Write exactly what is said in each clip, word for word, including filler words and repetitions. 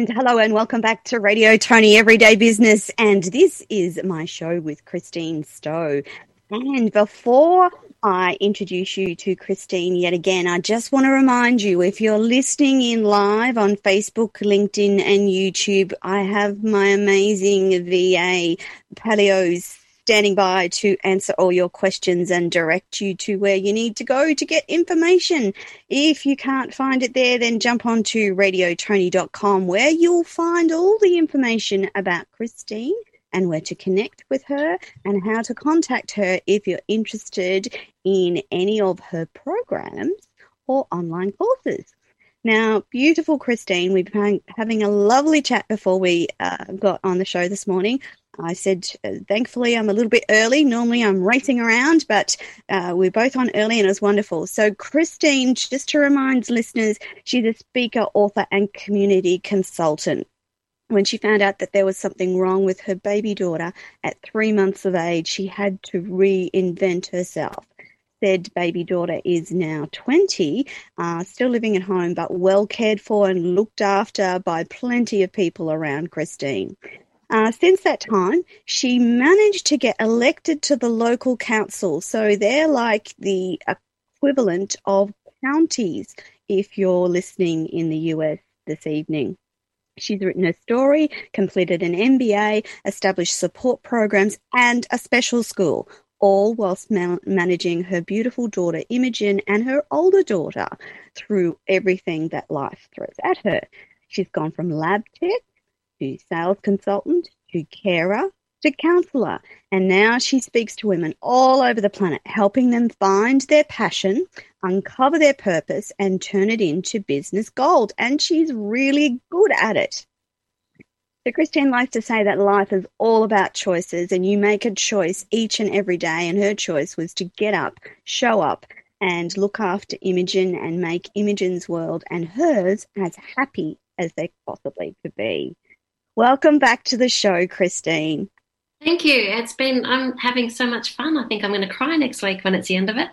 And hello and welcome back to Radio Tony Everyday Business. And this is my show with Christine Stowe. And before I introduce you to Christine yet again, I just want to remind you, if you're listening in live on Facebook, LinkedIn and YouTube, I have my amazing V A, Palios, standing by to answer all your questions and direct you to where you need to go to get information. If you can't find it there, then jump on to radio tony dot com, where you'll find all the information about Christine and where to connect with her and how to contact her if you're interested in any of her programs or online courses. Now, beautiful Christine, we've been having a lovely chat before we uh, got on the show this morning. I said, uh, thankfully, I'm a little bit early. Normally I'm racing around, but uh, we're both on early and it was wonderful. So Christine, just to remind listeners, she's a speaker, author and community consultant. When she found out that there was something wrong with her baby daughter at three months of age, she had to reinvent herself. Said baby daughter is now twenty, uh, still living at home, but well cared for and looked after by plenty of people around Christine. Uh, since that time, she managed to get elected to the local council. So they're like the equivalent of counties if you're listening in the U S this evening. She's written a story, completed an M B A, established support programs and a special school, all whilst ma- managing her beautiful daughter Imogen and her older daughter through everything that life throws at her. She's gone from lab tech to sales consultant, to carer, to counsellor. And now she speaks to women all over the planet, helping them find their passion, uncover their purpose, and turn it into business gold. And she's really good at it. So Christine likes to say that life is all about choices, and you make a choice each and every day. And her choice was to get up, show up, and look after Imogen and make Imogen's world and hers as happy as they possibly could be. Welcome back to the show, Christine. Thank you. It's been, I'm having so much fun. I think I'm going to cry next week when it's the end of it.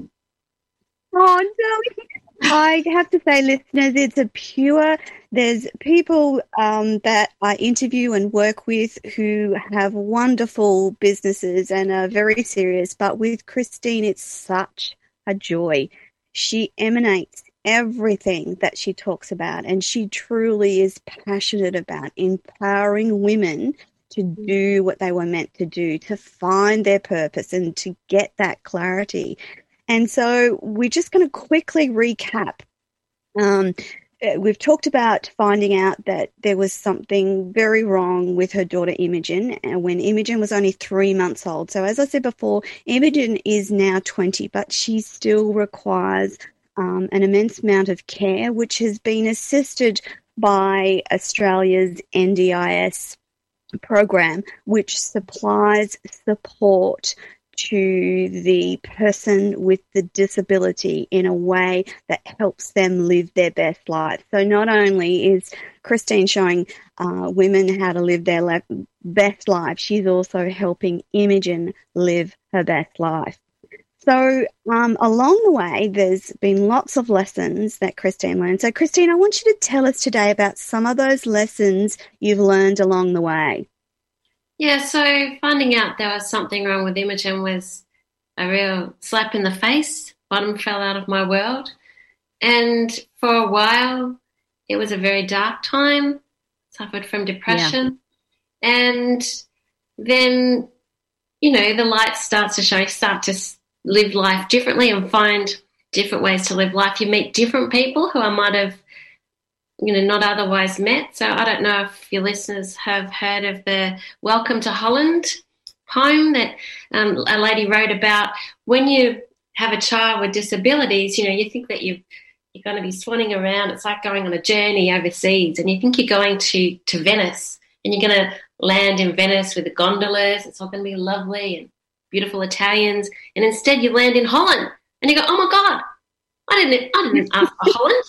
Oh, no. I have to say, listeners, it's a pure, there's people um, that I interview and work with who have wonderful businesses and are very serious, but with Christine, it's such a joy. She emanates everything that she talks about, and she truly is passionate about empowering women to do what they were meant to do, to find their purpose and to get that clarity. And so we're just going to quickly recap. Um, we've talked about finding out that there was something very wrong with her daughter Imogen when Imogen was only three months old. So as I said before, Imogen is now twenty, but she still requires Um, an immense amount of care, which has been assisted by Australia's N D I S program, which supplies support to the person with the disability in a way that helps them live their best life. So not only is Christine showing uh, women how to live their le- best life, she's also helping Imogen live her best life. So um, along the way, there's been lots of lessons that Christine learned. So, Christine, I want you to tell us today about some of those lessons you've learned along the way. Yeah, so finding out there was something wrong with Imogen was a real slap in the face. Bottom fell out of my world. And for a while, it was a very dark time, suffered from depression. Yeah. And then, you know, the light starts to show, you start to live life differently and find different ways to live life. You meet different people who I might have, you know, not otherwise met. So I don't know if your listeners have heard of the Welcome to Holland poem that um, a lady wrote about. When you have a child with disabilities, you know, you think that you you're going to be swanning around. It's like going on a journey overseas, and you think you're going to, to Venice, and you're going to land in Venice with the gondolas. It's all going to be lovely and beautiful Italians, and instead you land in Holland, and you go, "Oh my God, I didn't, I didn't ask for Holland.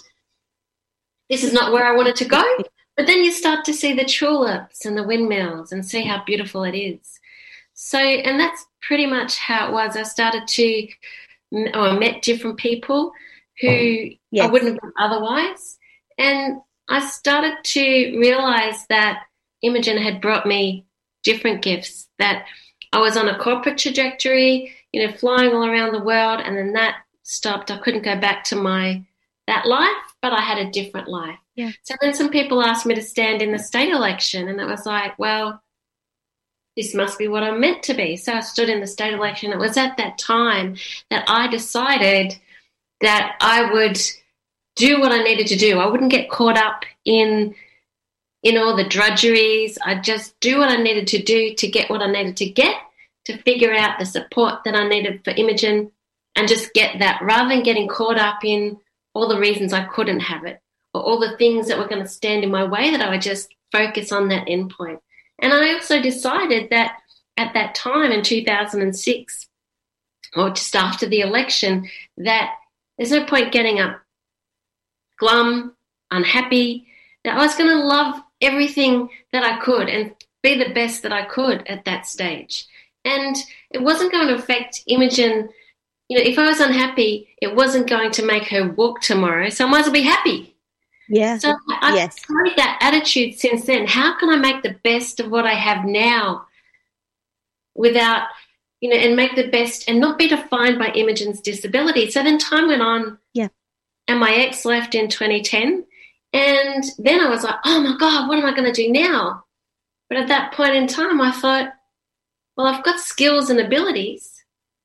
This is not where I wanted to go." But then you start to see the tulips and the windmills and see how beautiful it is. So, and that's pretty much how it was. I started to, or I met different people who yes. I wouldn't have done otherwise, and I started to realize that Imogen had brought me different gifts, that I was on a corporate trajectory, you know, flying all around the world, and then that stopped. I couldn't go back to my that life, but I had a different life. Yeah. So then some people asked me to stand in the state election, and it was like, well, this must be what I'm meant to be. So I stood in the state election. It was at that time that I decided that I would do what I needed to do. I wouldn't get caught up in in all the drudgeries. I'd just do what I needed to do to get what I needed to get, to figure out the support that I needed for Imogen, and just get that, rather than getting caught up in all the reasons I couldn't have it or all the things that were going to stand in my way, that I would just focus on that end point. And I also decided that at that time in two thousand six, or just after the election, that there's no point getting up glum, unhappy, that I was going to love everything that I could and be the best that I could at that stage. And it wasn't going to affect Imogen. You know, if I was unhappy, it wasn't going to make her walk tomorrow, so I might as well be happy. Yeah. So I've yes. carried that attitude since then. How can I make the best of what I have now without, you know, and make the best and not be defined by Imogen's disability? So then time went on. Yeah. And my ex left in twenty ten. And then I was like, oh, my God, what am I going to do now? But at that point in time, I thought, well, I've got skills and abilities.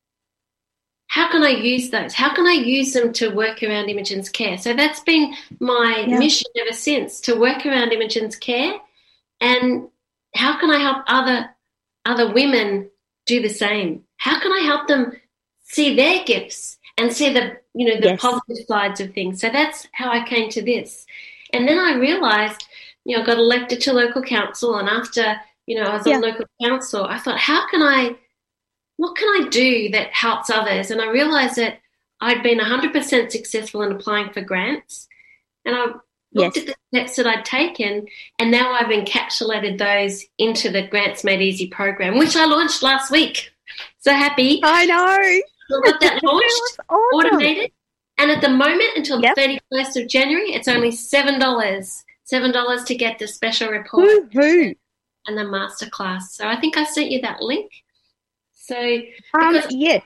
How can I use those? How can I use them to work around Imogen's care? So that's been my yeah. mission ever since, to work around Imogen's care. And how can I help other other women do the same? How can I help them see their gifts and see the, you know, the yes. positive sides of things? So that's how I came to this. And then I realised, you know, I got elected to local council, and after, you know, I was yeah. on local council, I thought, how can I, what can I do that helps others? And I realised that I'd been one hundred percent successful in applying for grants, and I looked yes. at the steps that I'd taken, and now I've encapsulated those into the Grants Made Easy program, which I launched last week. So happy. I know. We got that launched, awesome. Automated. And at the moment, until yep. the thirty-first of January, it's only seven dollars. seven dollars to get the special report Woo-hoo. And the masterclass. So I think I sent you that link. So um, yes.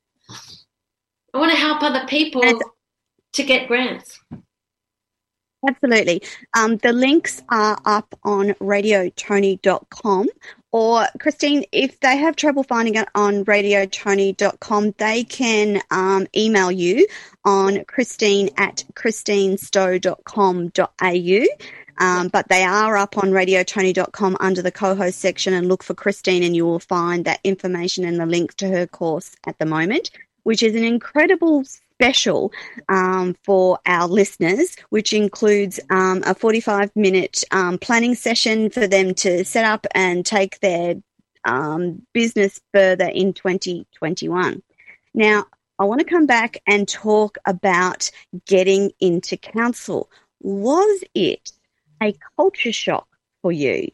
I want to help other people That's- to get grants. Absolutely. Um, the links are up on radio tony dot com. Or, Christine, if they have trouble finding it on radio tony dot com, they can um, email you on christine at christine stowe dot com dot a u. Um, but they are up on radio tony dot com under the co-host section, and look for Christine and you will find that information and the link to her course at the moment, which is an incredible special um, for our listeners, which includes um, a forty-five minute um, planning session for them to set up and take their um, business further in twenty twenty-one. Now, I want to come back and talk about getting into council. Was it a culture shock for you?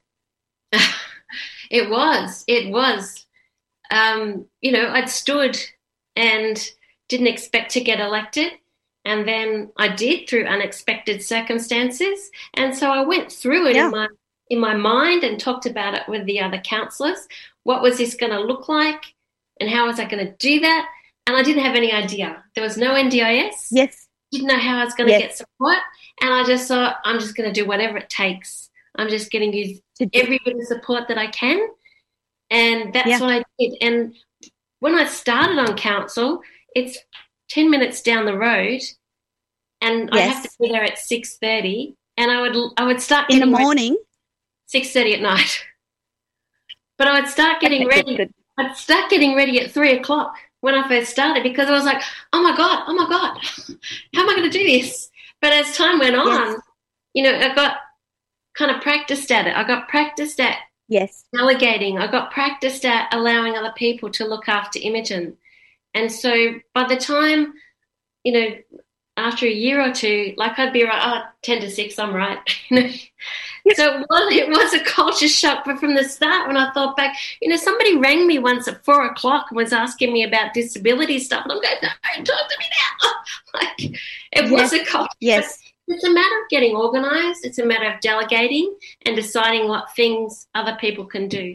It was. It was. Um, you know, I'd stood and didn't expect to get elected, and then I did through unexpected circumstances. And so I went through it yeah. in my in my mind and talked about it with the other councillors. What was this going to look like, and how was I going to do that? And I didn't have any idea. There was no N D I S. Yes. Didn't know how I was going to yes. get support. And I just thought, I'm just going to do whatever it takes. I'm just going to use every bit of support that I can. And that's yeah. what I did. And when I started on council, it's ten minutes down the road, and yes. I have to be there at six thirty, and I would I would start in the morning, six thirty at night. But I would start getting ready. I'd start getting ready at three o'clock when I first started, because I was like, oh my god, oh my god, how am I going to do this? But as time went on, yes. you know, I got kind of practiced at it. I got practiced at yes delegating. I got practiced at allowing other people to look after Imogen. And so by the time, you know, after a year or two, like I'd be right, oh, ten to six, I'm right. So it was, it was a culture shock. But from the start, when I thought back, you know, somebody rang me once at four o'clock and was asking me about disability stuff. And I'm going, no, talk to me now. Like, it yes. was a culture yes. It's a matter of getting organised. It's a matter of delegating and deciding what things other people can do.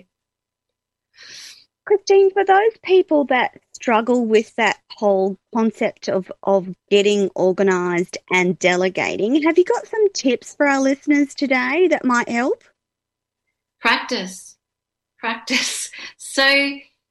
Christine, for those people that struggle with that whole concept of, of getting organised and delegating, have you got some tips for our listeners today that might help? Practice. Practice. So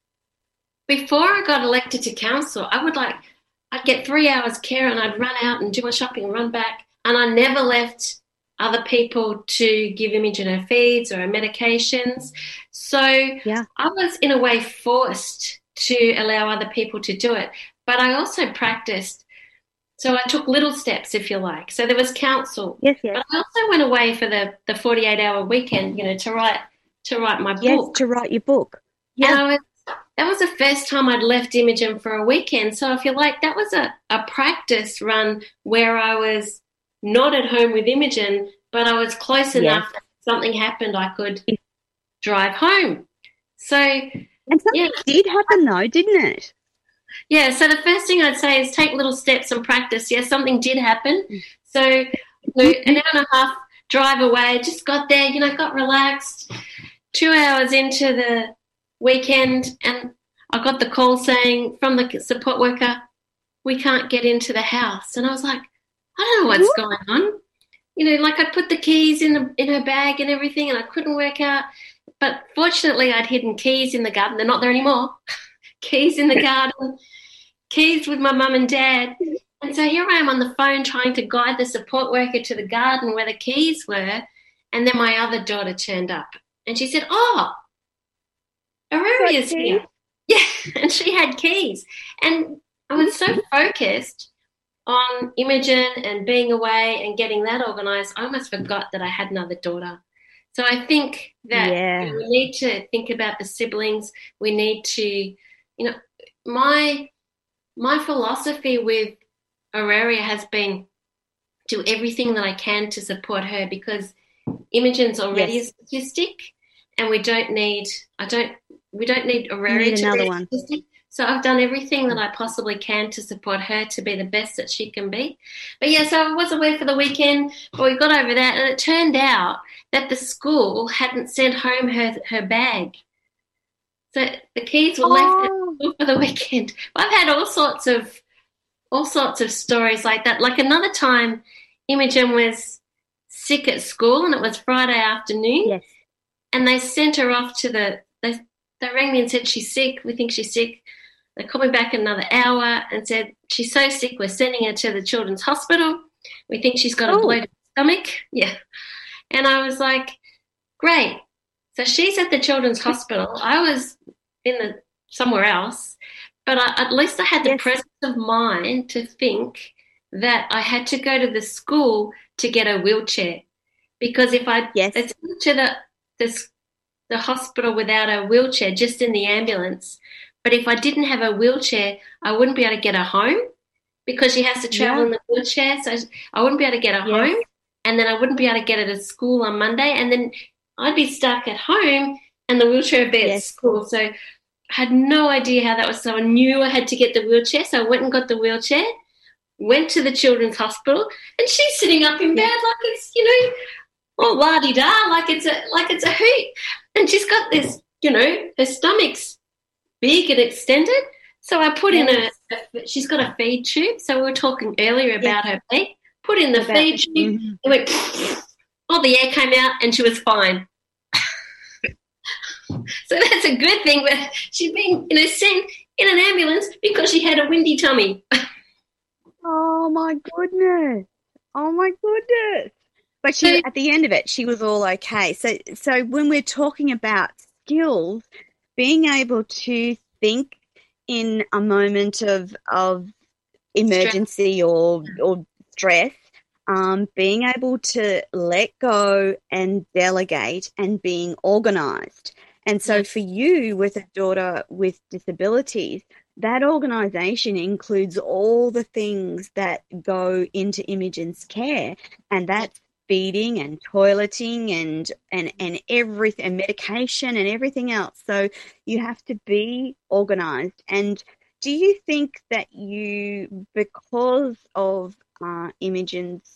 before I got elected to council, I would like, I'd get three hours care and I'd run out and do my shopping and run back. And I never left other people to give Imogen her feeds or her medications. So yeah. I was in a way forced to allow other people to do it. But I also practiced. So I took little steps, if you like. So there was council. Yes, yes. But I also went away for the, the forty-eight hour weekend, you know, to write to write my yes, book. to write your book. Yeah. And I was, that was the first time I'd left Imogen for a weekend. So if you like, that was a, a practice run where I was not at home with Imogen, but I was close yes. enough that if something happened, I could drive home. So, and something yeah. did happen though, didn't it? Yeah, so the first thing I'd say is take little steps and practice. Yes, something did happen. So, you know, an hour and a half drive away, just got there, you know, got relaxed. Two hours into the weekend, and I got the call saying from the support worker, we can't get into the house. And I was like, I don't know what's what? going on. You know, like I put the keys in the in her bag and everything, and I couldn't work out. But fortunately, I'd hidden keys in the garden. They're not there anymore. Keys in the garden, keys with my mum and dad. And so here I am on the phone trying to guide the support worker to the garden where the keys were. And then my other daughter turned up. And she said, oh, Aurelia's here. Yeah, and she had keys. And I was so focused on Imogen and being away and getting that organised, I almost forgot that I had another daughter. So I think that yeah. you know, we need to think about the siblings. We need to, you know, my my philosophy with Aurelia has been do everything that I can to support her because Imogen's already yes. a statistic, and we don't need I don't we don't need Aurelia need to another be a one. statistic. So I've done everything that I possibly can to support her to be the best that she can be. But yeah, so I was away for the weekend, but we got over that, and it turned out that the school hadn't sent home her her bag. So the keys were oh. left at school for the weekend. I've had all sorts of all sorts of stories like that. Like another time, Imogen was sick at school, and it was Friday afternoon, yes. and they sent her off to the they they rang me and said she's sick. We think she's sick. They called me back another hour and said, she's so sick, we're sending her to the children's hospital. We think she's got oh. a bloated stomach. Yeah. And I was like, great. So she's at the children's hospital. I was in the somewhere else, but I, at least I had the yes. presence of mind to think that I had to go to the school to get a wheelchair. Because if I yes. it's to the, the, the hospital without a wheelchair, just in the ambulance, but if I didn't have a wheelchair, I wouldn't be able to get her home because she has to travel yeah. in the wheelchair. So I wouldn't be able to get her yes. home, and then I wouldn't be able to get her to school on Monday, and then I'd be stuck at home and the wheelchair would be yes. at school. So I had no idea how that was. So I knew I had to get the wheelchair, so I went and got the wheelchair, went to the children's hospital, and she's sitting up in bed like it's, you know, all la-di-da, like it's a like it's a hoot. And she's got this, you know, her stomach's big and extended. So I put yes. in a, a, she's got a feed tube. So we were talking earlier about yes. her belly. Put in the about feed tube. Mm-hmm. It went, all the air came out and she was fine. So that's a good thing. But she'd been, you know, sent in an ambulance because she had a windy tummy. Oh, my goodness. Oh, my goodness. But she, so, at the end of it, she was all okay. So, so when we're talking about skills, being able to think in a moment of of emergency stress. or or stress, um, being able to let go and delegate and being organised. And so yes. for you, with a daughter with disabilities, that organisation includes all the things that go into Imogen's care, and that's feeding and toileting and and and everything, and medication and everything else. So you have to be organised. And do you think that you, because of uh, Imogen's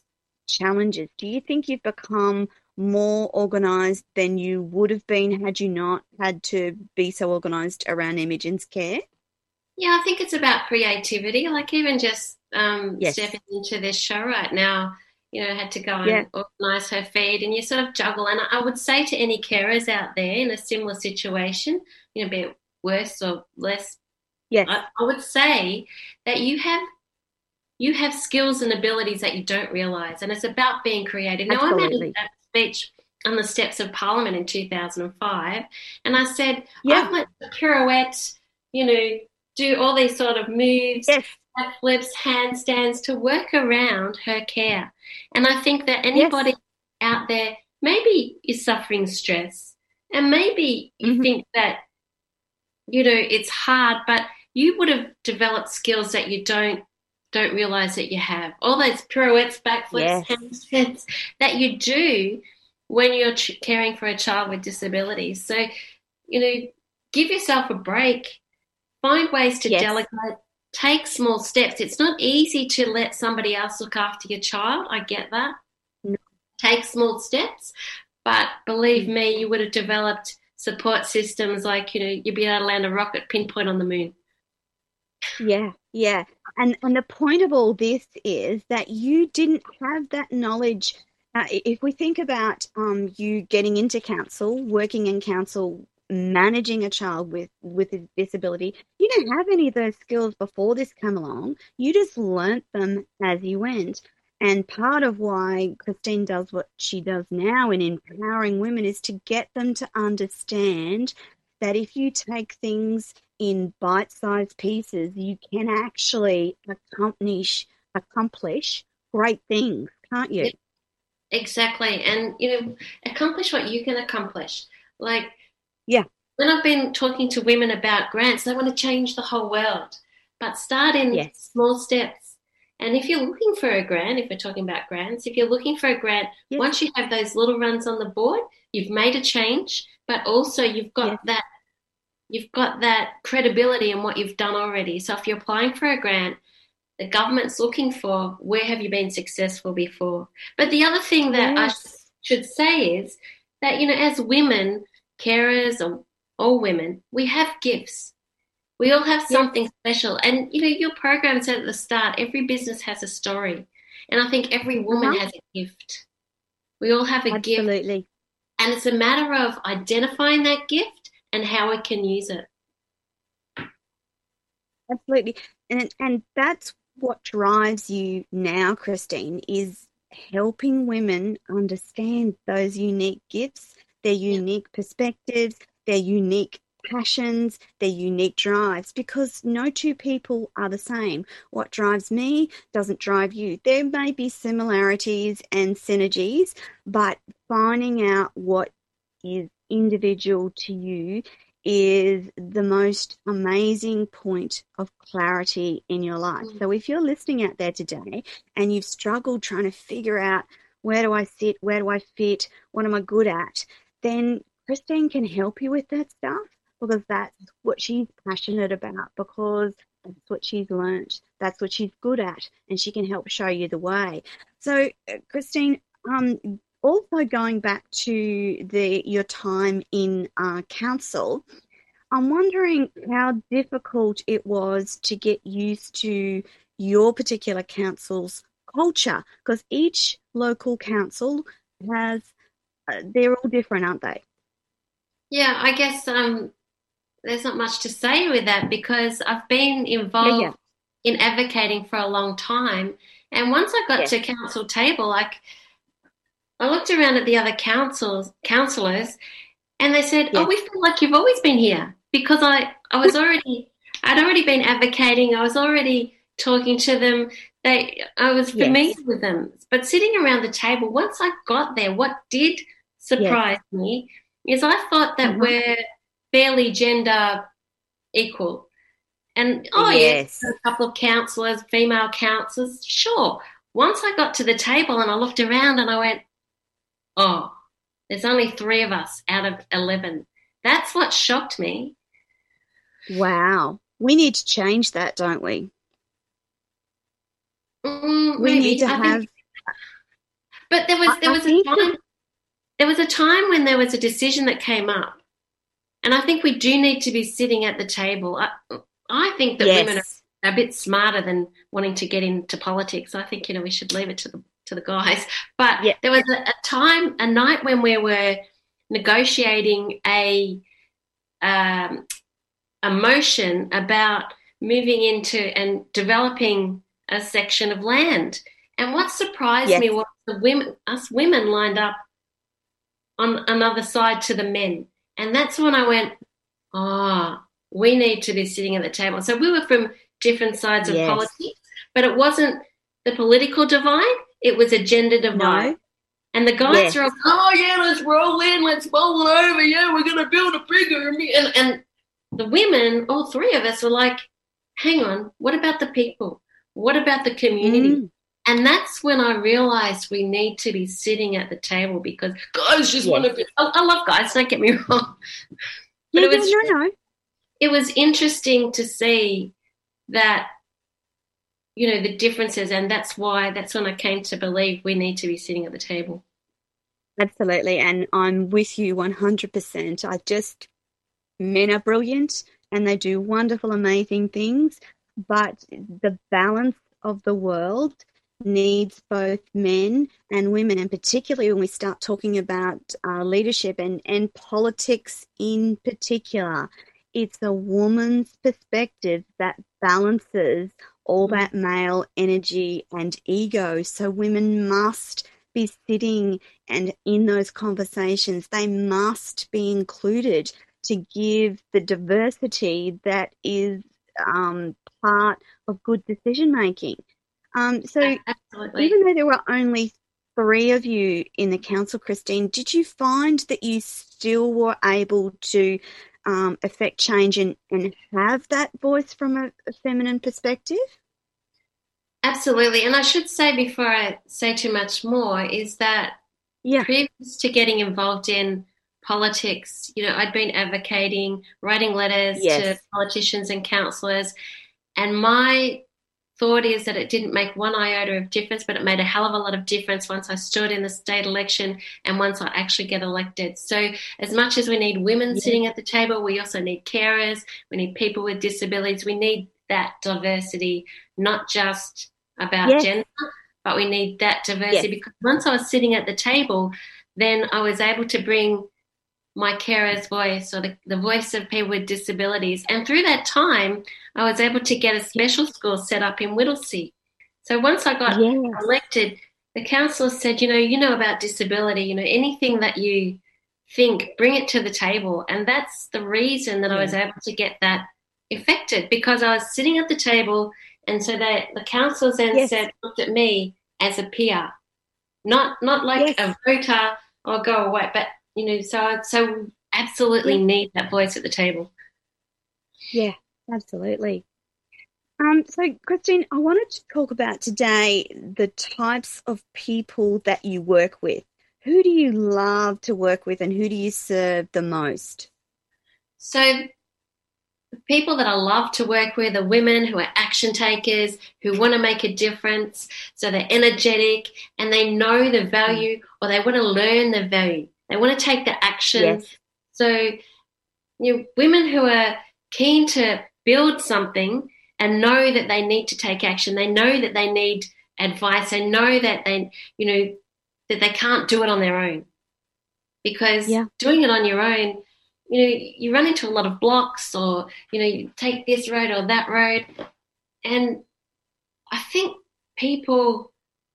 challenges? Do you think you've become more organized than you would have been had you not had to be so organized around Imogen's care? Yeah, I think it's about creativity. Like even just um, Yes. stepping into this show right now, you know, I had to go Yeah. and organise her feed, and you sort of juggle. And I would say to any carers out there in a similar situation, you know, be it worse or less, Yes. I, I would say that you have you have skills and abilities that you don't realise, and it's about being creative. Now, I made Absolutely. a speech on the steps of Parliament in two thousand five, and I said, Yeah. I've learned to pirouette, you know, do all these sort of moves, Yes. backflips, handstands to work around her care. And I think that anybody Yes. out there maybe is suffering stress, and maybe you Mhm. think that, you know, it's hard, but you would have developed skills that you don't don't realize that you have. All those pirouettes, backflips, Yes. handstands that you do when you're ch- caring for a child with disabilities. So, you know, give yourself a break. Find ways to Yes. delegate. Take small steps. It's not easy to let somebody else look after your child. I get that. No. Take small steps. But believe Mm. me, you would have developed support systems like, you know, you'd be able to land a rocket pinpoint on the moon. Yeah, yeah. And and the point of all this is that you didn't have that knowledge. Uh, i- if we think about um, you getting into council, working in council, managing a child with with a disability, you didn't have any of those skills before this came along. You just learnt them as you went. And part of why Christine does what she does now in empowering women is to get them to understand that if you take things in bite-sized pieces, you can actually accomplish accomplish great things, can't you? Exactly. And, you know, accomplish what you can accomplish. Like Yeah. when I've been talking to women about grants, they want to change the whole world, but start in Yes. small steps. And if you're looking for a grant, if we're talking about grants, if you're looking for a grant, Yes. once you have those little runs on the board, you've made a change, but also you've got Yes. that you've got that credibility in what you've done already. So if you're applying for a grant, the government's looking for where have you been successful before. But the other thing that I Yes. should say is that, you know, as women, carers or all women, we have gifts. We all have Yes. something special. And, you know, your program said at the start, every business has a story. And I think every woman Uh-huh. has a gift. We all have a gift. Absolutely. And it's a matter of identifying that gift and how we can use it. Absolutely. And and that's what drives you now, Christine, is helping women understand those unique gifts, their Yeah. unique perspectives, their unique passions, their unique drives, because no two people are the same. What drives me doesn't drive you. There may be similarities and synergies, but finding out what is individual to you is the most amazing point of clarity in your life. Mm. So if you're listening out there today and you've struggled trying to figure out where do I sit, where do I fit, what am I good at, then Christine can help you with that stuff because that's what she's passionate about, because that's what she's learnt, that's what she's good at, and she can help show you the way. So, uh, Christine, um, also going back to the your time in uh, council, I'm wondering how difficult it was to get used to your particular council's culture, because each local council has, uh, they're all different, aren't they? Yeah, I guess um, there's not much to say with that because I've been Yeah, yeah, involved in advocating for a long time. And once I got yes, to council table, like I looked around at the other councils, councillors, and they said, "Oh, yes, we feel like you've always been here," because I, I was already, I'd already been advocating. I was already talking to them. They, I was familiar yes, with them. But sitting around the table, once I got there, what did yes, surprise me is I thought that uh-huh, we're fairly gender equal. And oh yes, yes, a couple of counsellors, female counsellors, sure. Once I got to the table and I looked around and I went, oh, there's only three of us out of eleven. That's what shocked me. wow. We need to change that, don't we? Mm, We need maybe. to I think have, But there was I, there I was a think time that, there was a time when there was a decision that came up, and I think we do need to be sitting at the table. I, I think that women are yes, a bit smarter than wanting to get into politics. I think, you know, we should leave it to the to the guys. But yeah, there was a, a time, a night when we were negotiating a um, a motion about moving into and developing a section of land. And what surprised yes, me was the women, us women lined up on another side to the men. And that's when I went, oh, we need to be sitting at the table. So we were from different sides of yes. politics, but it wasn't the political divide, it was a gender divide. No, And the guys yes, are all, oh, yeah, let's roll in, let's roll it over, yeah, we're going to build a bigger. And, and the women, all three of us, were like, hang on, what about the people? What about the community? mm, And that's when I realized we need to be sitting at the table, because guys just want yes. to be, I, I love guys, don't get me wrong. But Yeah, it yeah, was, no, no. it was interesting to see that, you know, the differences. And that's why, that's when I came to believe we need to be sitting at the table. Absolutely. And I'm with you one hundred percent. I just, men are brilliant and they do wonderful, amazing things, but the balance of the world needs both men and women, and particularly when we start talking about uh, leadership and, and politics in particular, it's a woman's perspective that balances all that male energy and ego. So women must be sitting and in those conversations, they must be included to give the diversity that is um, part of good decision making. Um, so Absolutely. even though there were only three of you in the council, Christine, did you find that you still were able to um, affect change and, and have that voice from a, a feminine perspective? Absolutely. And I should say, before I say too much more, is that Yeah. previous to getting involved in politics, you know, I'd been advocating, writing letters Yes. to politicians and councillors, and my thought is that it didn't make one iota of difference, but it made a hell of a lot of difference once I stood in the state election and once I actually get elected. So as much as we need women Yeah. sitting at the table, we also need carers, we need people with disabilities, we need that diversity, not just about Yes. gender, but we need that diversity. Yes. Because once I was sitting at the table, then I was able to bring my carer's voice, or the, the voice of people with disabilities. And through that time, I was able to get a special school set up in Whittlesea. So once I got Yes. elected, the councillor said, you know, you know about disability, you know, anything that you think, bring it to the table. And that's the reason that I was able to get that effected, because I was sitting at the table, and so that the councillors then Yes. said, looked at me as a peer, not not like Yes. a voter or go away, but you know, so so absolutely Yeah. need that voice at the table. Yeah, absolutely. Um, so, Christine, I wanted to talk about today the types of people that you work with. Who do you love to work with, and who do you serve the most? So the people that I love to work with are women who are action takers, who want to make a difference. So they're energetic and they know the value, or they want to learn the value. They want to take the action. Yes. So, you know, women who are keen to build something and know that they need to take action. They know that they need advice. They know that they, you know, that they can't do it on their own, because Yeah. doing it on your own, you know, you run into a lot of blocks, or, you know, you take this road or that road. And I think people,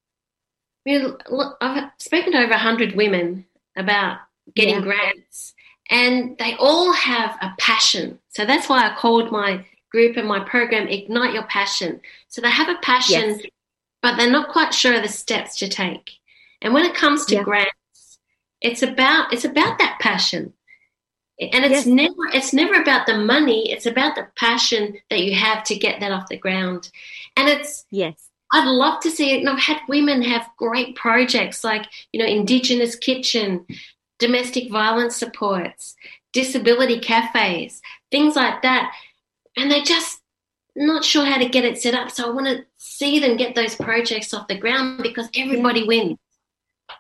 I mean, look, I've spoken to over one hundred women about getting Yeah. grants, and they all have a passion. So that's why I called my group and my program Ignite Your Passion. So they have a passion, Yes. but they're not quite sure of the steps to take. And when it comes to Yeah. grants, it's about it's about that passion. And it's Yes. never it's never about the money, it's about the passion that you have to get that off the ground. And it's Yes. I'd love to see it. You know, I've had women have great projects like, you know, Indigenous Kitchen, domestic violence supports, disability cafes, things like that. And they're just not sure how to get it set up. So I want to see them get those projects off the ground, because everybody wins.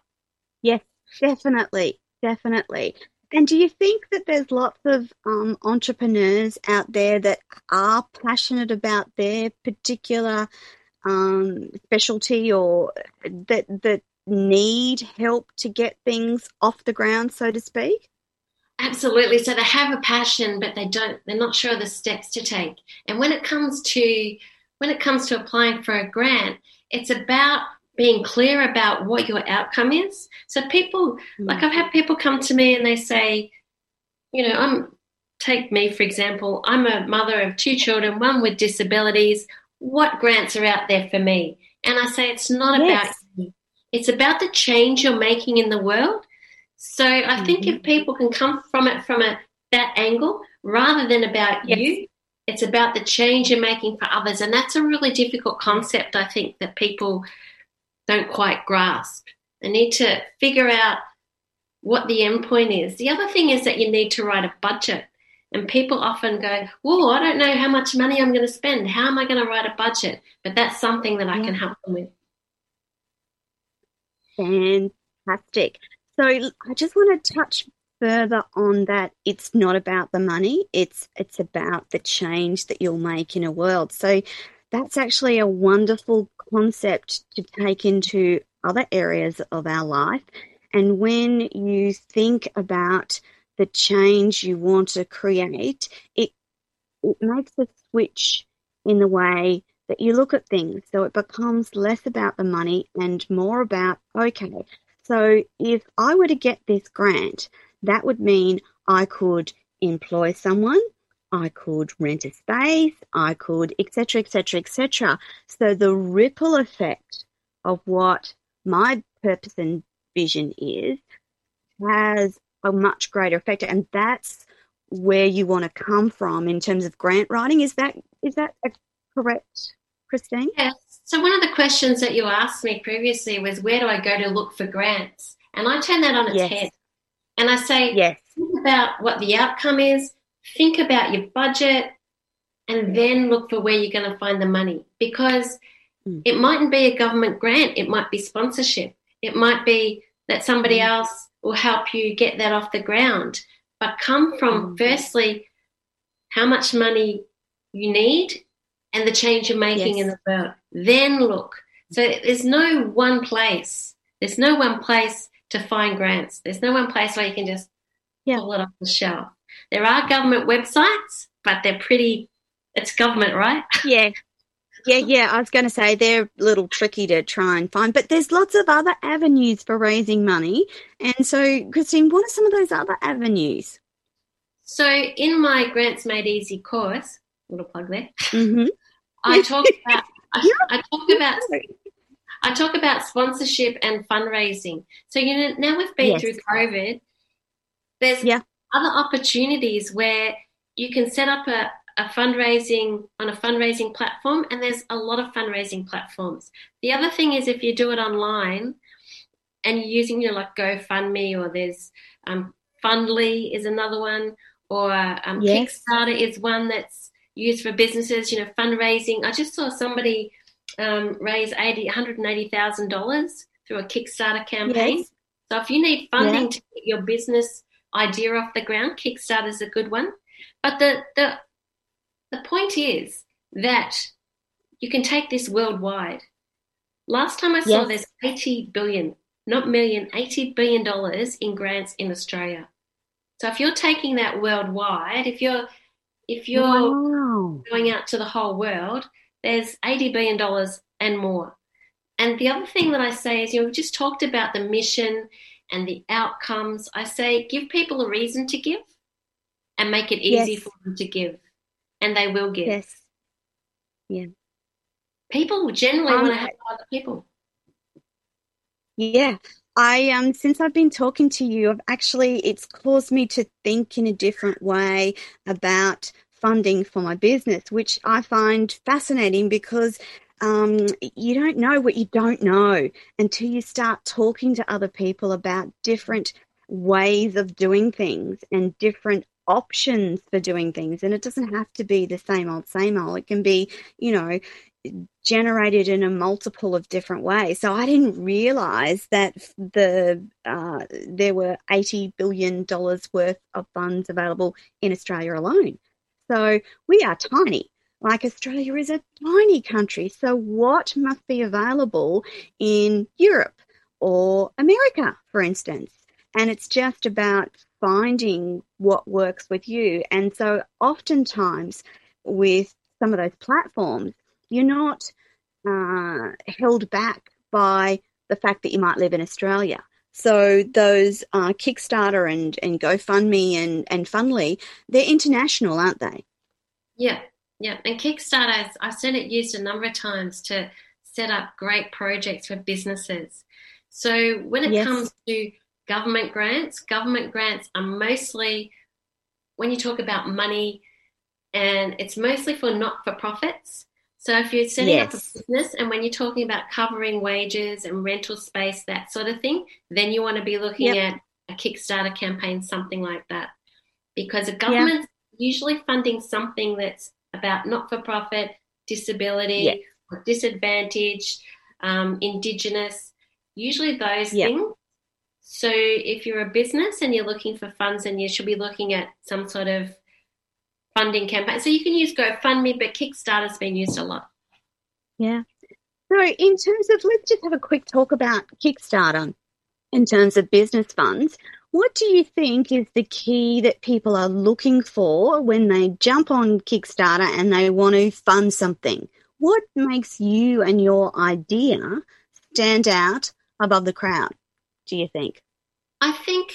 Yes, definitely, definitely. And do you think that there's lots of um, entrepreneurs out there that are passionate about their particular um, specialty or that that need help to get things off the ground, so to speak? Absolutely. So they have a passion, but they don't, they're not sure of the steps to take. And when it comes to when it comes to applying for a grant, it's about being clear about what your outcome is. So people, like Mm. I've had people come to me and they say, you know, I'm take me for example, I'm a mother of two children, one with disabilities. What grants are out there for me? And I say it's not about Yes. you. It's about the change you're making in the world. So I think Hmm. if people can come from it from a that angle rather than about Yes. you, it's about the change you're making for others. And that's a really difficult concept, I think, that people don't quite grasp. They need to figure out what the end point is. The other thing is that you need to write a budget. And people often go, "Whoa, I don't know how much money I'm going to spend. How am I going to write a budget?" But that's something that I Yeah. can help them with. Fantastic. So I just want to touch further on that it's not about the money, it's it's about the change that you'll make in a world. So that's actually a wonderful concept to take into other areas of our life. And when you think about the change you want to create, it it makes a switch in the way that you look at things. So it becomes less about the money and more about, okay, so if I were to get this grant, that would mean I could employ someone, I could rent a space, I could, et cetera, et cetera, et cetera. So the ripple effect of what my purpose and vision is has a much greater effect, and that's where you want to come from in terms of grant writing. Is that is that a correct, Christine? Yes. So one of the questions that you asked me previously was, where do I go to look for grants? And I turn that on its Yes, head. And I say, yes, think about what the outcome is, think about your budget, and then look for where you're going to find the money. Because mm, it mightn't be a government grant, it might be sponsorship. It might be that somebody mm, else will help you get that off the ground. But come from, mm, firstly, how much money you need and the change you're making in yes, the world. Then look. So there's no one place. There's no one place to find grants. There's no one place where you can just yeah, pull it off the shelf. There are government websites, but they're pretty, it's government, right? yeah. Yeah, yeah, I was going to say they're a little tricky to try and find, but there's lots of other avenues for raising money. And so, Christine, what are some of those other avenues? So in my Grants Made Easy course, little plug there, Mm-hmm. I talk about I, Yeah, I talk about yeah. I talk about sponsorship and fundraising. So you know now we've been Yes, through COVID, there's yeah, other opportunities where you can set up a, a fundraising on a fundraising platform, and there's a lot of fundraising platforms. The other thing is if you do it online and you're using, you know, like GoFundMe, or there's um, Fundly is another one, or um, yes, Kickstarter is one that's used for businesses, you know, fundraising. I just saw somebody um, raise eighty, one hundred eighty thousand dollars through a Kickstarter campaign. yes, So if you need yeah, funding to get your business idea off the ground, Kickstarter is a good one. But the, the, the point is that you can take this worldwide. Last time I saw yes. there's eighty billion, not million, eighty billion dollars in grants in Australia. So if you're taking that worldwide, if you're if you're Wow. going out to the whole world, there's eighty billion dollars and more. And the other thing that I say is, you know, we've just talked about the mission and the outcomes. I say give people a reason to give and make it easy Yes, for them to give, and they will give. yes, yeah. People generally Um, want to help other people. yeah. I um since I've been talking to you, I've actually it's caused me to think in a different way about funding for my business, which I find fascinating because um you don't know what you don't know until you start talking to other people about different ways of doing things and different options for doing things. And it doesn't have to be the same old, same old. It can be, you know, generated in a multiple of different ways. So I didn't realize that the uh, there were eighty billion dollars worth of funds available in Australia alone. So we are tiny. Like Australia is a tiny country. So what must be available in Europe or America, for instance? And it's just about finding what works with you. And so oftentimes with some of those platforms, you're not uh, held back by the fact that you might live in Australia. So those uh, Kickstarter and, and GoFundMe and, and Fundly, they're international, aren't they? Yeah, yeah. And Kickstarter, I've seen it used a number of times to set up great projects for businesses. So when it Yes. comes to government grants, government grants are mostly, when you talk about money, and it's mostly for not-for-profits. So if you're setting Yes. up a business and when you're talking about covering wages and rental space, that sort of thing, then you want to be looking Yep. at a Kickstarter campaign, something like that. Because the government's usually funding something that's about not-for-profit, disability, Yes. or disadvantaged, um, Indigenous, usually those Yep. things. So if you're a business and you're looking for funds, then you should be looking at some sort of funding campaign. So you can use GoFundMe, but Kickstarter's been used a lot. Yeah. So in terms of, let's just have a quick talk about Kickstarter in terms of business funds. What do you think is the key that people are looking for when they jump on Kickstarter and they want to fund something? What makes you and your idea stand out above the crowd, do you think? I think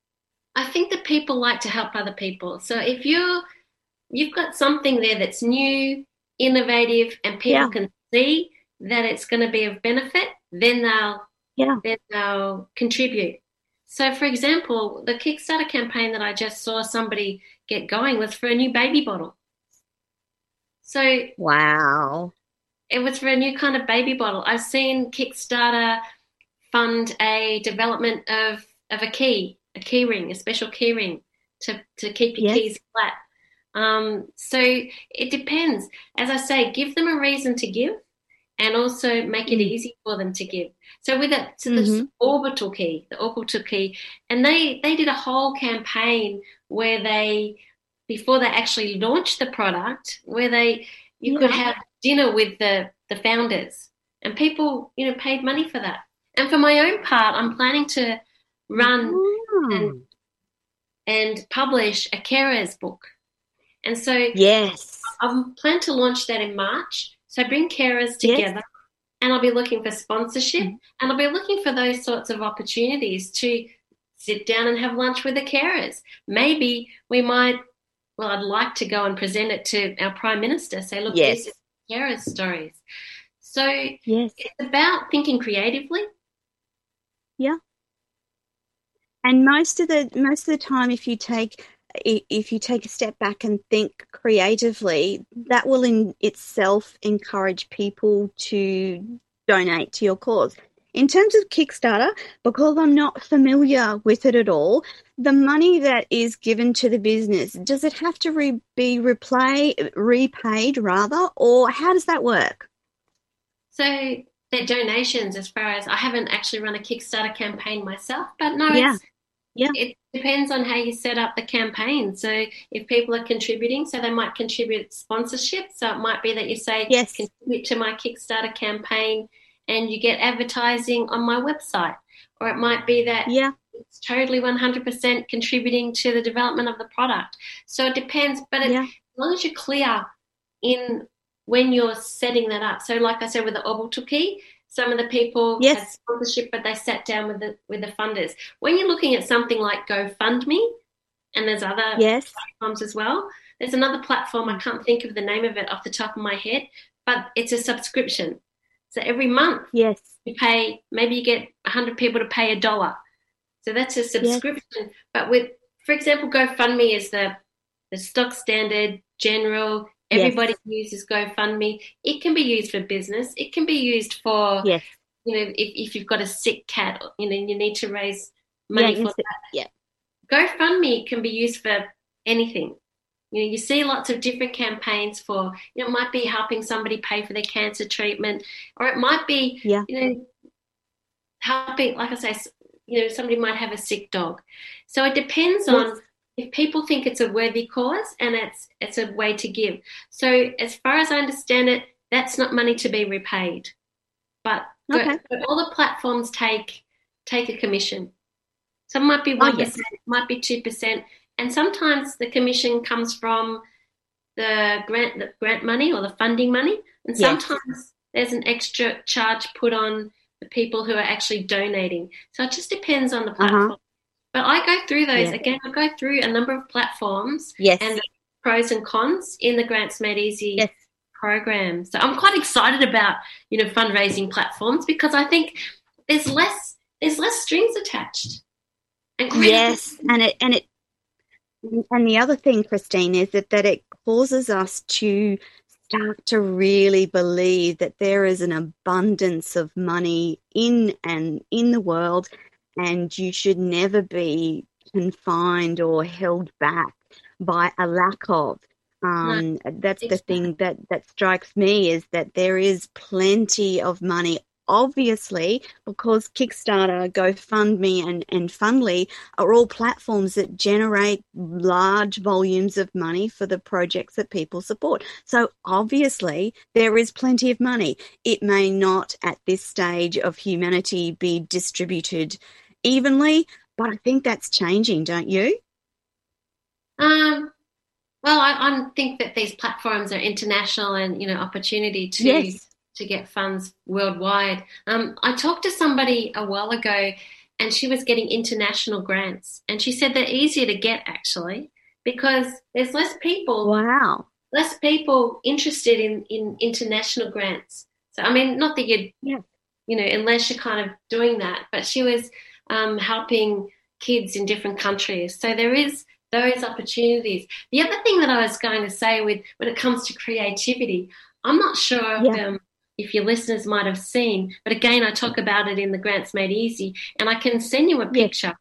I think that people like to help other people. So if you're you've got something there that's new, innovative, and people Yeah. can see that it's going to be of benefit, then they'll Yeah. then they'll contribute. So, for example, the Kickstarter campaign that I just saw somebody get going was for a new baby bottle. So Wow. it was for a new kind of baby bottle. I've seen Kickstarter fund a development of, of a key, a key ring, a special key ring to, to keep your Yes. keys flat. Um, so it depends. As I say, give them a reason to give and also make it Mm. easy for them to give. So with that, so Mhm. this orbital key, the orbital key, and they, they did a whole campaign where they, before they actually launched the product, where they, you could Yeah. have dinner with the, the founders, and people, you know, paid money for that. And for my own part, I'm planning to run Oh. and and publish a carers book. And so Yes. I'm planning to launch that in March. So bring carers Yes. together, and I'll be looking for sponsorship, Mhm. and I'll be looking for those sorts of opportunities to sit down and have lunch with the carers. Maybe we might, well, I'd like to go and present it to our Prime Minister, say, look, Yes. these are carers' stories. So Yes. it's about thinking creatively. Yeah. And most of the most of the time, if you take if you take a step back and think creatively, that will in itself encourage people to donate to your cause. In terms of Kickstarter, because I'm not familiar with it at all, the money that is given to the business, does it have to re- be replay, repaid rather, or how does that work? So they're donations, as far as I haven't actually run a Kickstarter campaign myself, but no, Yeah. it's Yeah. it depends on how you set up the campaign. So if people are contributing, so they might contribute sponsorship. So it might be that you say, Yes. contribute to my Kickstarter campaign and you get advertising on my website. Or it might be that Yeah. it's totally one hundred percent contributing to the development of the product. So it depends, but it, Yeah. as long as you're clear in when you're setting that up. So like I said, with the orbital key, some of the people Yes. had sponsorship, but they sat down with the with the funders. When you're looking at something like GoFundMe, and there's other Yes. platforms as well, there's another platform, I can't think of the name of it off the top of my head, but it's a subscription. So every month Yes. you pay, maybe you get one hundred people to pay a dollar. So that's a subscription. But with, for example, GoFundMe is the, the stock standard, general, everybody Yes. uses GoFundMe. It can be used for business. It can be used for, Yes. you know, if, if you've got a sick cat, you know, you need to raise Yeah. money Yes. for that. Yeah. GoFundMe can be used for anything. You know, you see lots of different campaigns for, you know, it might be helping somebody pay for their cancer treatment, or it might be, Yeah. you know, helping, like I say, you know, somebody might have a sick dog. So it depends Yes. on if people think it's a worthy cause and it's it's a way to give. So as far as I understand it, that's not money to be repaid. But Okay. but, but all the platforms take take a commission. Some might be Oh, one yes. percent, might be two percent, and sometimes the commission comes from the grant the grant money or the funding money, and Yes. sometimes there's an extra charge put on the people who are actually donating. So it just depends on the platform. Uh-huh. But I go through those Yeah. again. I go through a number of platforms Yes. and the pros and cons in the Grants Made Easy Yes. program. So I'm quite excited about, you know, fundraising platforms because I think there's less there's less strings attached. And Yes, and it and it and the other thing, Christine, is that that it causes us to start to really believe that there is an abundance of money in and in the world, and you should never be confined or held back by a lack of. Um, no, that's the exactly. thing that that strikes me, is that there is plenty of money. Obviously, because Kickstarter, GoFundMe, and, and Fundly are all platforms that generate large volumes of money for the projects that people support. So obviously, there is plenty of money. It may not at this stage of humanity be distributed evenly, but I think that's changing, don't you? Um, well, I, I think that these platforms are international and, you know, opportunity to Yes. to get funds worldwide. Um, I talked to somebody a while ago and she was getting international grants, and she said they're easier to get actually because there's less people Wow. less people interested in, in international grants. So I mean, not that you'd Yeah. you know, unless you're kind of doing that, but she was um, helping kids in different countries. So there is those opportunities. The other thing that I was going to say with when it comes to creativity, I'm not sure if Yeah. um, if your listeners might have seen, but again, I talk about it in the Grants Made Easy, and I can send you a Yes. picture.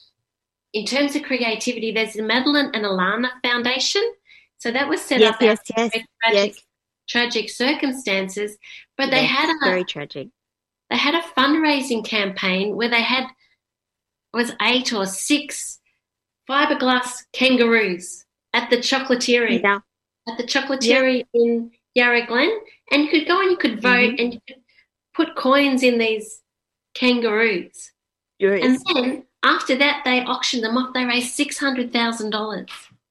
In terms of creativity, there's the Madeline and Alana Foundation. So that was set Yes, up out yes, of yes, very tragic, yes, tragic circumstances, but they yes. had a Very tragic. they had a fundraising campaign where they had was eight or six fiberglass kangaroos at the chocolaterie Yeah. at the Yeah. chocolaterie in Yarra Glen, and you could go and you could vote Mm-hmm. and you could put coins in these kangaroos, and Yes. then after that they auctioned them off. They raised six hundred thousand dollars.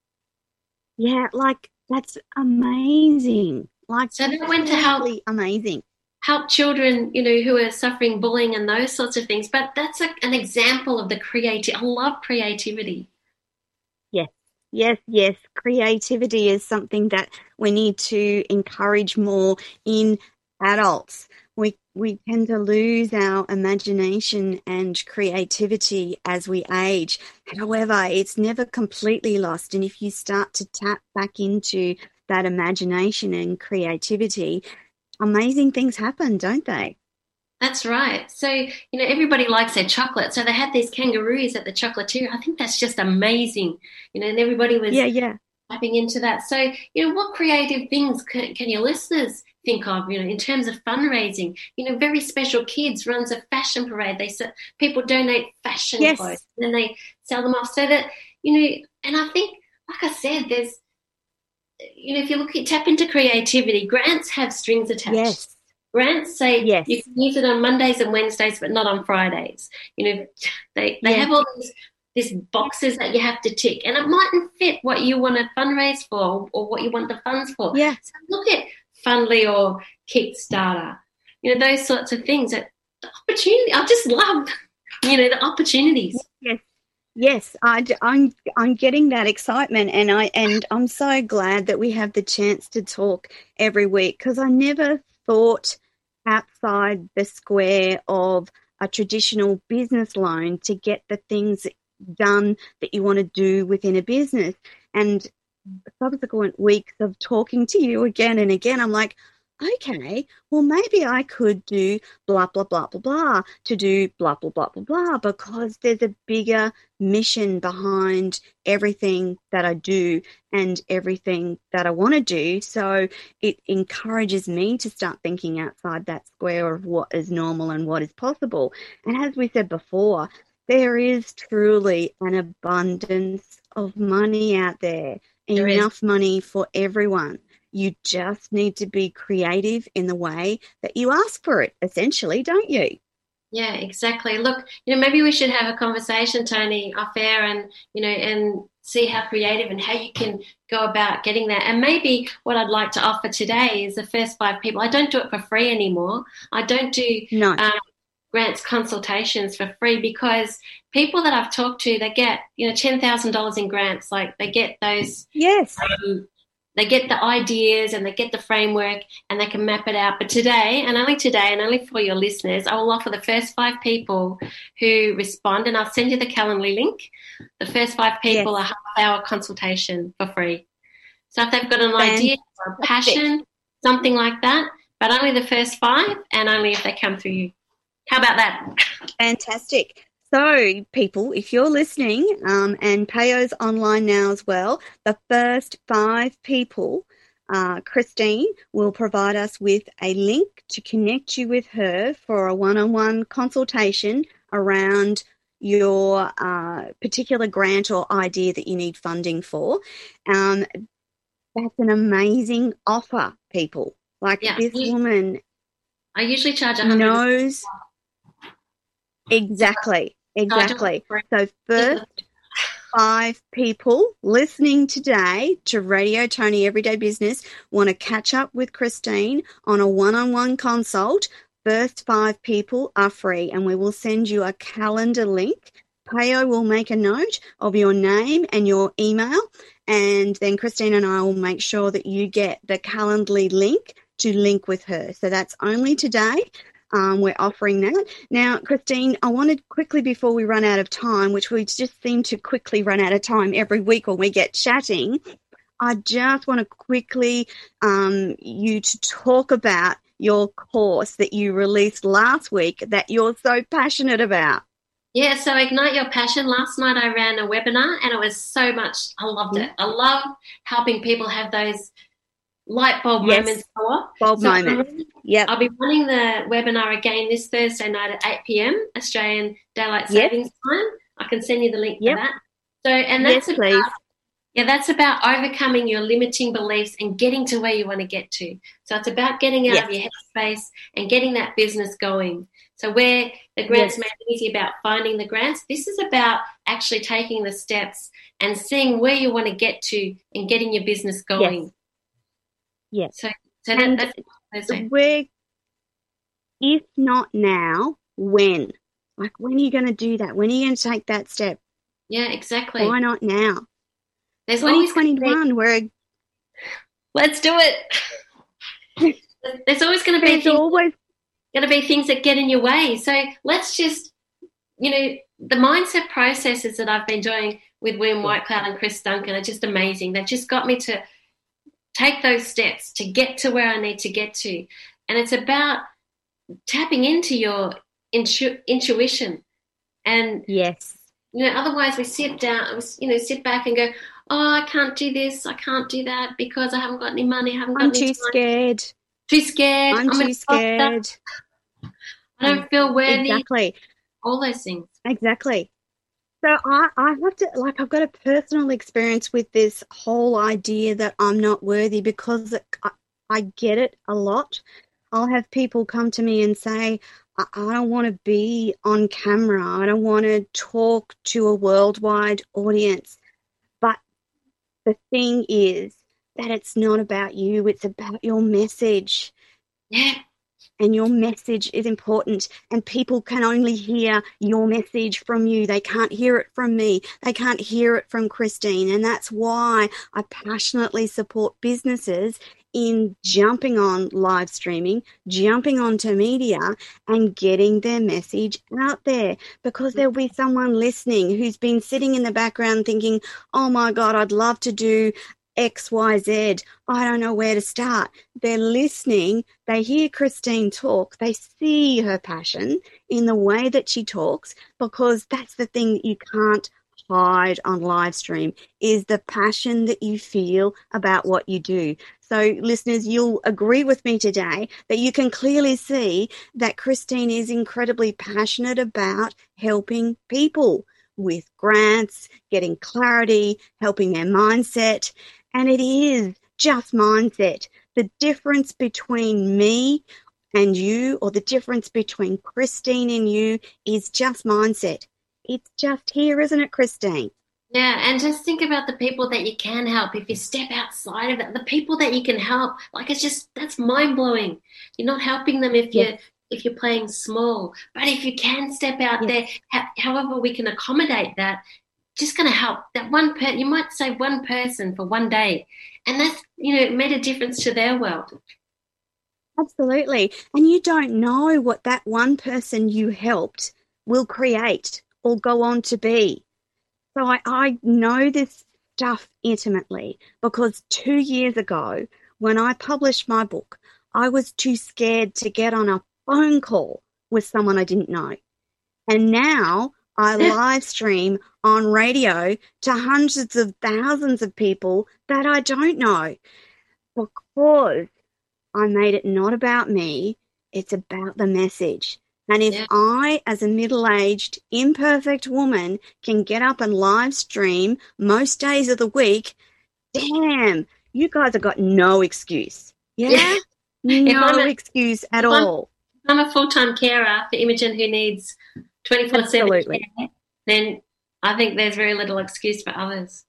Yeah, like that's amazing. Like So that went to help completely amazing. help children, you know, who are suffering bullying and those sorts of things. But that's a, an example of the creative. I love creativity. Yes. Yes, yes. Creativity is something that we need to encourage more in adults. We we tend to lose our imagination and creativity as we age. However, it's never completely lost. And if you start to tap back into that imagination and creativity, amazing things happen, don't they? That's right. So, you know, everybody likes their chocolate. So they had these kangaroos at the chocolatier. I think that's just amazing. You know, and everybody was Yeah, yeah. tapping into that. So, you know, what creative things can, can your listeners think of, you know, in terms of fundraising? You know, Very Special Kids runs a fashion parade. They se- people donate fashion Yes. clothes and then they sell them off so that, you know, and I think, like I said, there's, you know, if you look at tap into creativity, grants have strings attached. Yes. Grants say Yes. you can use it on Mondays and Wednesdays, but not on Fridays. You know, they they Yeah. have all these these boxes that you have to tick, and it mightn't fit what you want to fundraise for or what you want the funds for. Yeah. So look at Fundly or Kickstarter. You know, those sorts of things. That the opportunity. I just love, you know, the opportunities. Yes. Yes, I, I'm I'm getting that excitement, and I and I'm so glad that we have the chance to talk every week, because I never thought outside the square of a traditional business loan to get the things done that you want to do within a business. And subsequent weeks of talking to you again and again, I'm like, okay, well, maybe I could do blah, blah, blah, blah, blah to do blah, blah, blah, blah, blah, because there's a bigger mission behind everything that I do and everything that I want to do. So it encourages me to start thinking outside that square of what is normal and what is possible. And as we said before, there is truly an abundance of money out there, There is. enough money for everyone. You just need to be creative in the way that you ask for it, essentially, don't you? Yeah, exactly. Look, you know, maybe we should have a conversation, Tony, off air, and you know, and see how creative and how you can go about getting that. And maybe what I'd like to offer today is the first five people. I don't do it for free anymore. I don't do No. um, grants consultations for free, because people that I've talked to, they get, you know, ten thousand dollars in grants. Like they get those. Yes. Um, They get the ideas and they get the framework and they can map it out. But today, and only today, and only for your listeners, I will offer the first five people who respond, and I'll send you the Calendly link. The first five people Yes. a half-hour consultation for free. So if they've got an Fantastic. idea or a passion, something like that, but only the first five, and only if they come through you. How about that? Fantastic. So, people, if you're listening, um, and Payo's online now as well, the first five people, uh, Christine will provide us with a link to connect you with her for a one-on-one consultation around your uh, particular grant or idea that you need funding for. Um, that's an amazing offer, people. Like Yeah, this you- woman I usually charge one hundred dollars. knows exactly. Exactly. So first five people listening today to Radio Tony Everyday Business want to catch up with Christine on a one-on-one consult. First five people are free, and we will send you a calendar link. Payo will make a note of your name and your email, and then Christine and I will make sure that you get the Calendly link to link with her. So that's only today. Um, we're offering that. Now, Christine, I wanted quickly, before we run out of time, which we just seem to quickly run out of time every week when we get chatting, I just want to quickly um, you to talk about your course that you released last week that you're so passionate about. Yeah, so Ignite Your Passion. Last night I ran a webinar and it was so much, I loved it. I love helping people have those light bulb Yes. moments go off. Bulb So I'm moment. running- Yep. I'll be running the webinar again this Thursday night at eight p.m. Australian Daylight Yep. Savings Time. I can send you the link Yep. for that. So, and Yes, that's please. about, yeah, that's about overcoming your limiting beliefs and getting to where you want to get to. So it's about getting out Yes. of your headspace and getting that business going. So where the grants Yes. made it easy about finding the grants, this is about actually taking the steps and seeing where you want to get to and getting your business going. Yes. So, so that, And that's Thursday. Where, if not now, when? Like, when are you going to do that? When are you going to take that step? Yeah, exactly. Why not now? There's always twenty gonna be- twenty-one, we're, let's do it. There's always going to be there's things, always, going to be things that get in your way. So let's just, you know, the mindset processes that I've been doing with William Whitecloud and Chris Duncan are just amazing. They've just got me to take those steps to get to where I need to get to. And it's about tapping into your intu- intuition. And, yes. you know, otherwise we sit down, you know, sit back and go, oh, I can't do this, I can't do that because I haven't got any money, I haven't got I'm any too time. scared. Too scared. I'm I'm too a scared. I don't feel worthy. Exactly. All those things. Exactly. So I, I have to, like, I've got a personal experience with this whole idea that I'm not worthy, because it, I, I get it a lot. I'll have people come to me and say, I, I don't want to be on camera. I don't want to talk to a worldwide audience. But the thing is that it's not about you. It's about your message. Yeah. And your message is important, and people can only hear your message from you. They can't hear it from me. They can't hear it from Christine. And that's why I passionately support businesses in jumping on live streaming, jumping onto media and getting their message out there, because there'll be someone listening who's been sitting in the background thinking, oh my God, I'd love to do X, Y, Z. I don't know where to start. They're listening. They hear Christine talk. They see her passion in the way that she talks, because that's the thing that you can't hide on live stream, is the passion that you feel about what you do. So listeners, you'll agree with me today that you can clearly see that Christine is incredibly passionate about helping people with grants, getting clarity, helping their mindset. And it is just mindset. The difference between me and you, or the difference between Christine and you, is just mindset. It's just here, isn't it, Christine? Yeah, and just think about the people that you can help. If you step outside of that, the people that you can help, like, it's just, that's mind blowing. You're not helping them if Yes. you're if you're playing small, but if you can step out Yes. there, however we can accommodate that, just going to help that one person. You might say one person for one day, and that's, you know, made a difference to their world. Absolutely. And you don't know what that one person you helped will create or go on to be. So I, I know this stuff intimately, because two years ago, when I published my book, I was too scared to get on a phone call with someone I didn't know. And now I live stream on radio to hundreds of thousands of people that I don't know, because I made it not about me, it's about the message. And if Yeah. I, as a middle-aged, imperfect woman, can get up and live stream most days of the week, damn, you guys have got no excuse. Yeah? No a, excuse at all. If I'm a full-time carer for Imogen who needs twenty-four seven care, then I think there's very little excuse for others.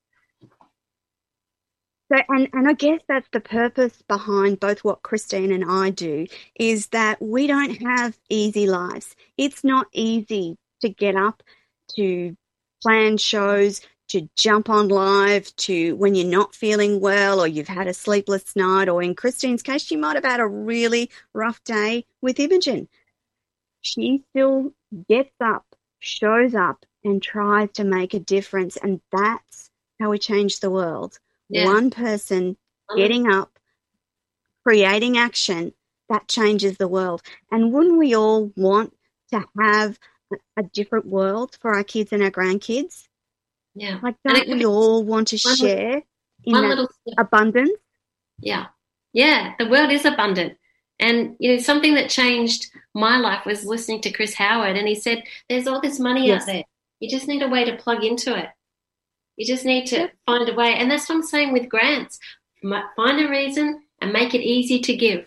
So, and, and I guess that's the purpose behind both what Christine and I do, is that we don't have easy lives. It's not easy to get up, to plan shows, to jump on live, to when you're not feeling well or you've had a sleepless night, or in Christine's case, she might have had a really rough day with Imogen. She still gets up, shows up, and tries to make a difference, and that's how we change the world. Yeah. One person getting up, creating action, that changes the world. And wouldn't we all want to have a different world for our kids and our grandkids? Yeah. Like, don't we all want to one share little, in one that little abundance? Yeah. Yeah, the world is abundant. And, you know, something that changed my life was listening to Chris Howard, and he said, there's all this money Yes. out there. You just need a way to plug into it. You just need to Yep. find a way. And that's what I'm saying with grants. Find a reason and make it easy to give.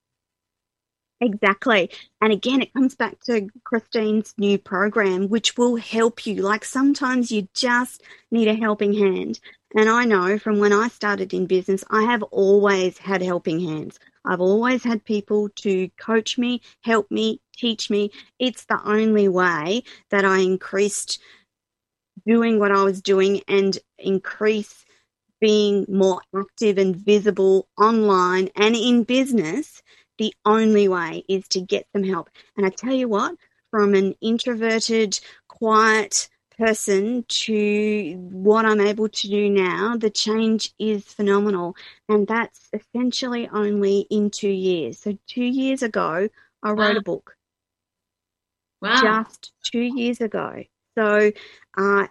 Exactly. And again, it comes back to Christine's new program, which will help you. Like, sometimes you just need a helping hand. And I know from when I started in business, I have always had helping hands. I've always had people to coach me, help me, teach me. It's the only way that I increased doing what I was doing and increase being more active and visible online and in business. The only way is to get some help. And I tell you what, from an introverted, quiet person to what I'm able to do now, the change is phenomenal. And that's essentially only in two years. So two years ago, I wrote Wow. a book. Wow. Just two years ago. So, uh,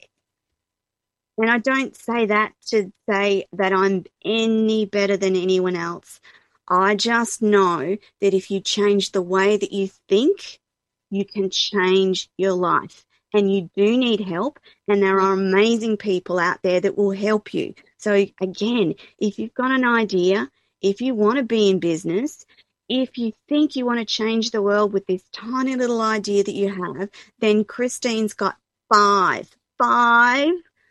and I don't say that to say that I'm any better than anyone else. I just know that if you change the way that you think, you can change your life. And you do need help, and there are amazing people out there that will help you. So again, if you've got an idea, if you want to be in business, if you think you want to change the world with this tiny little idea that you have, then Christine's got five, five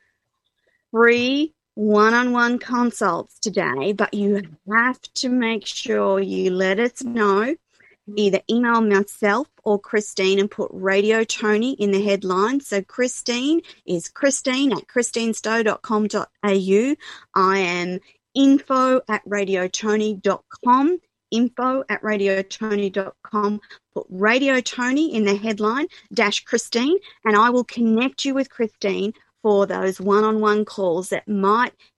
free one-on-one consults today, but you have to make sure you let us know. Either email myself or Christine and put Radio Tony in the headline. So Christine is Christine at christine stowe dot com dot a u. I am info at radio tony dot com, info at radio tony dot com. Put Radio Tony in the headline, dash Christine, and I will connect you with Christine for those one-on-one calls that might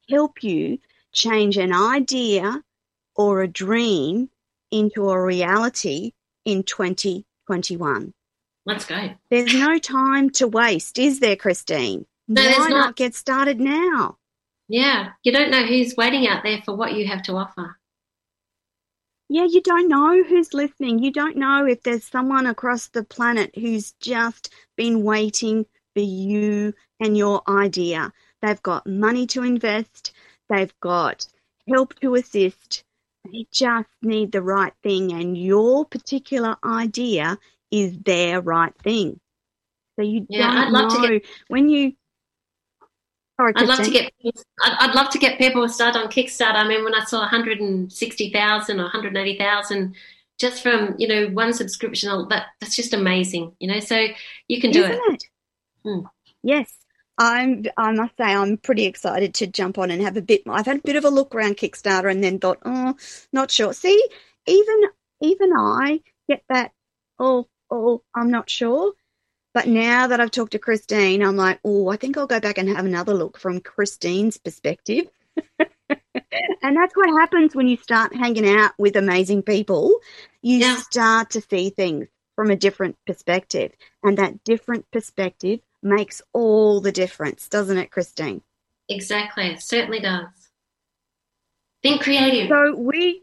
help you change an idea or a dream into a reality in twenty twenty-one. Let's go. There's no time to waste, is there, Christine? No, Why there's not. not. Get started now? Yeah, you don't know who's waiting out there for what you have to offer. Yeah, you don't know who's listening. You don't know if there's someone across the planet who's just been waiting for you and your idea. They've got money to invest. They've got help to assist. They just need the right thing, and your particular idea is their right thing. So you Yeah, don't I'd love know to get, when you. Sorry, I'd love to Christine. get. I'd, I'd love to get people started on Kickstarter. I mean, when I saw one hundred sixty thousand or one hundred eighty thousand just from you know one subscription, that that's just amazing. You know, so you can do Isn't it. it? Hmm. Yes. I'm, I must say I'm pretty excited to jump on and have a bit. I've had a bit of a look around Kickstarter and then thought, oh, not sure. See, even even I get that, oh, oh, I'm not sure. But now that I've talked to Christine, I'm like, oh, I think I'll go back and have another look from Christine's perspective. And that's what happens when you start hanging out with amazing people. You Yeah. start to see things from a different perspective. And that different perspective makes all the difference, doesn't it, Christine? Exactly, it certainly does. Think creative. So we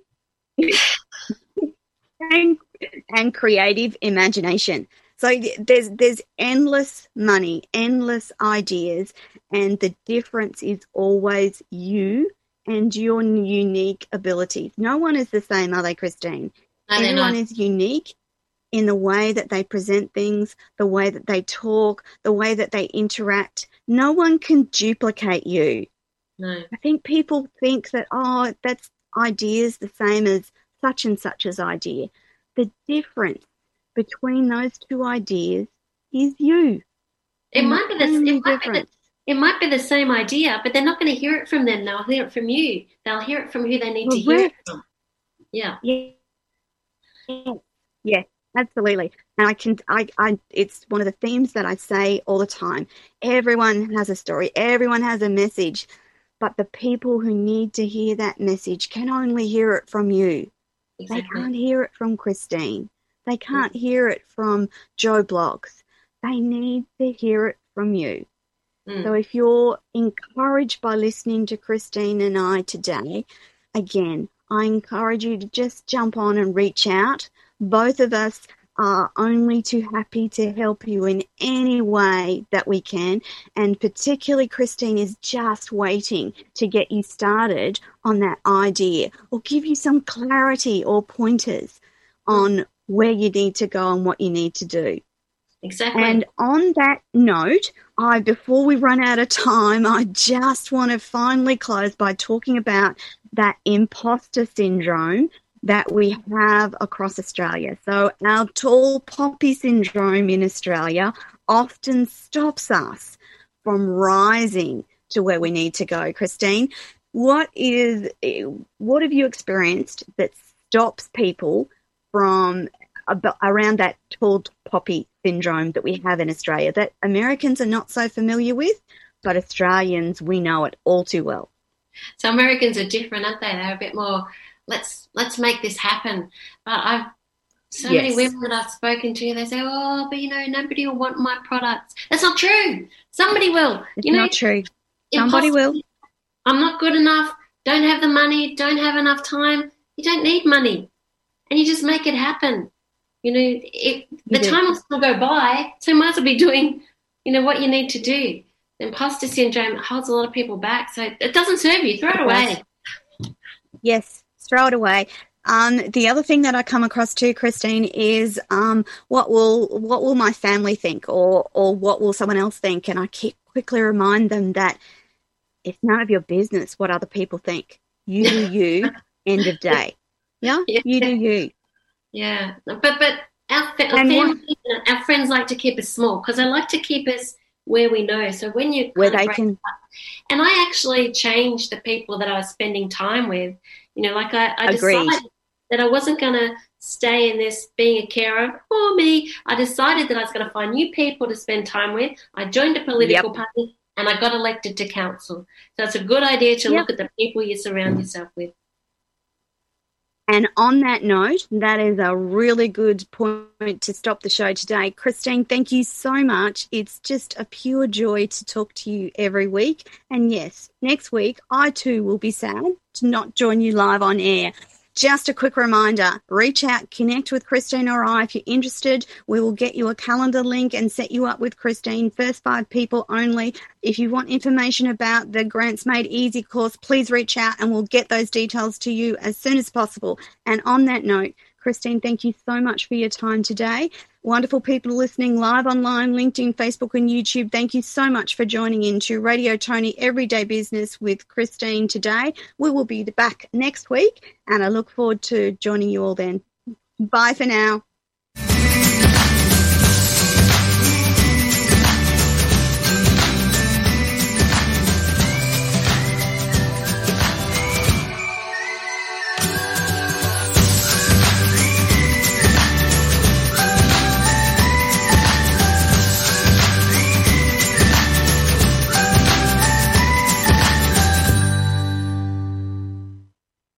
and, and creative imagination. So there's there's endless money, endless ideas, and the difference is always you and your unique abilities. No one is the same, are they, Christine? No, they're Everyone not. is unique in the way that they present things, the way that they talk, the way that they interact. No one can duplicate you. No. I think people think that, oh, that's ideas the same as such and such's idea. The difference between those two ideas is you. It And might be the the only it might be the, difference. it might be the same idea, but they're not going to hear it from them. They'll hear it from you. They'll hear it from who they need to hear it Correct. from. Yeah. Yeah. Yes, absolutely. And I can, I, I, it's one of the themes that I say all the time. Everyone has a story. Everyone has a message, but the people who need to hear that message can only hear it from you. They Exactly. can't hear it from Christine. They can't hear it from Joe Blogs. They need to hear it from you. Mm. So if you're encouraged by listening to Christine and I today, again, I encourage you to just jump on and reach out. Both of us are only too happy to help you in any way that we can. And particularly Christine is just waiting to get you started on that idea or give you some clarity or pointers on where you need to go and what you need to do. Exactly. And on that note, I before we run out of time, I just want to finally close by talking about that imposter syndrome that we have across Australia. So our tall poppy syndrome in Australia often stops us from rising to where we need to go. Christine, what is what have you experienced that stops people from about, around that tall poppy syndrome that we have in Australia that Americans are not so familiar with, but Australians, we know it all too well? So Americans are different, aren't they? They're a bit more, let's let's make this happen. But I've so Yes. many women that I've spoken to, they say, oh, but you know, nobody will want my products. That's not true. Somebody will. It's you know, not true. Somebody will. I'm not good enough, don't have the money, don't have enough time. You don't need money. And you just make it happen. You know, it, the do. time will still go by, so you might as well be doing, you know, what you need to do. The imposter syndrome holds a lot of people back, so it doesn't serve you. Throw it away. Yes, throw it away. Um, the other thing that I come across too, Christine, is um, what will what will my family think, or or what will someone else think? And I keep quickly remind them that it's none of your business what other people think. You do you. End of day. Yeah, Yeah. you do you. Yeah, but but our, fa- our And family, our friends like to keep us small because they like to keep us where we know. So when you Where kind of they break can. up- and I actually changed the people that I was spending time with. You know, like I, I Agreed. decided that I wasn't going to stay in this being a carer for me. I decided that I was going to find new people to spend time with. I joined a political Yep. party. and I got elected to council. So it's a good idea to yep. look at the people you surround yourself with. And on that note, that is a really good point to stop the show today. Christine, thank you so much. It's just a pure joy to talk to you every week. And yes, next week, I too will be sad to not join you live on air. Just a quick reminder, reach out, connect with Christine or I if you're interested. We will get you a calendar link and set you up with Christine. First five people only. If you want information about the Grants Made Easy course, please reach out and we'll get those details to you as soon as possible. And on that note, Christine, thank you so much for your time today. Wonderful people listening live online, LinkedIn, Facebook and YouTube. Thank you so much for joining in to Radio Tony Everyday Business with Christine today. We will be back next week and I look forward to joining you all then. Bye for now.